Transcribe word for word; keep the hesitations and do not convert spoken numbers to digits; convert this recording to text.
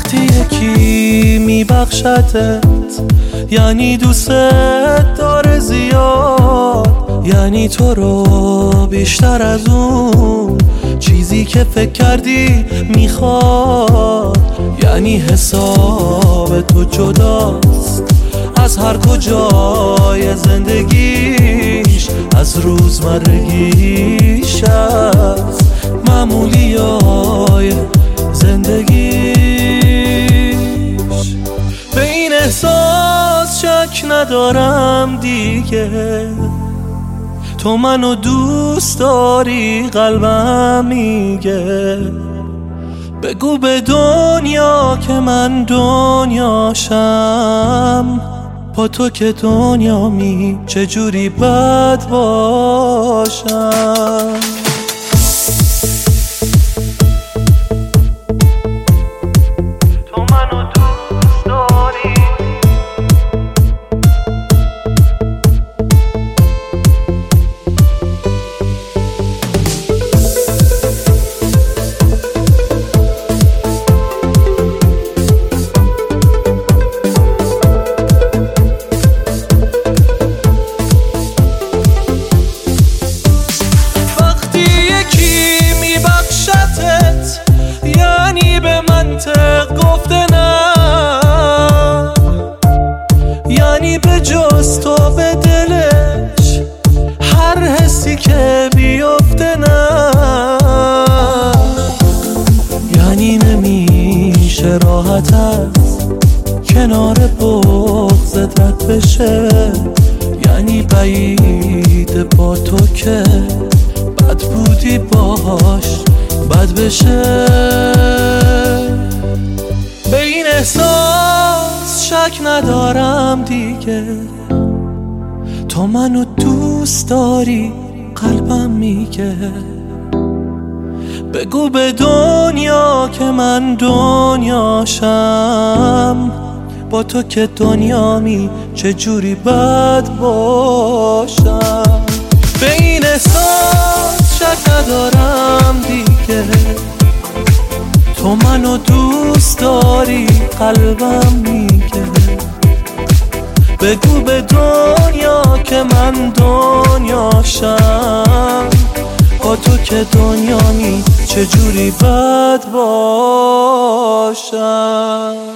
وقتی یکی میبخشتت یعنی دوست داره زیاد، یعنی تو رو بیشتر از اون چیزی که فکر کردی میخواد، یعنی حساب تو جداست از هر کجای زندگیش، از روزمرگیش، از معمولیای زندگیش. به این احساس شک ندارم دیگه، تو منو دوست داری قلبم میگه. بگو به دنیا که من دنیاشم، با تو که دنیا می چجوری بد باشم. گفته نه، یعنی به جز تو به دلش هر حسی که بیفته نه، یعنی نمیشه راحت از کنار بغضت رد بشه، یعنی بعید با تو که بد بودی باش بد بشه. به این احساس شک ندارم دیگه، تو منو دوست داری قلبم میگه. بگو به دنیا که من دنیاشم، با تو که دنیا می چجوری بد باشم. به این احساس شک ندارم دیگه، تو منو دوست داری قلبم میگه. بگو به دنیا که من دنیاشم، با تو که دنیا می چجوری بد باشم.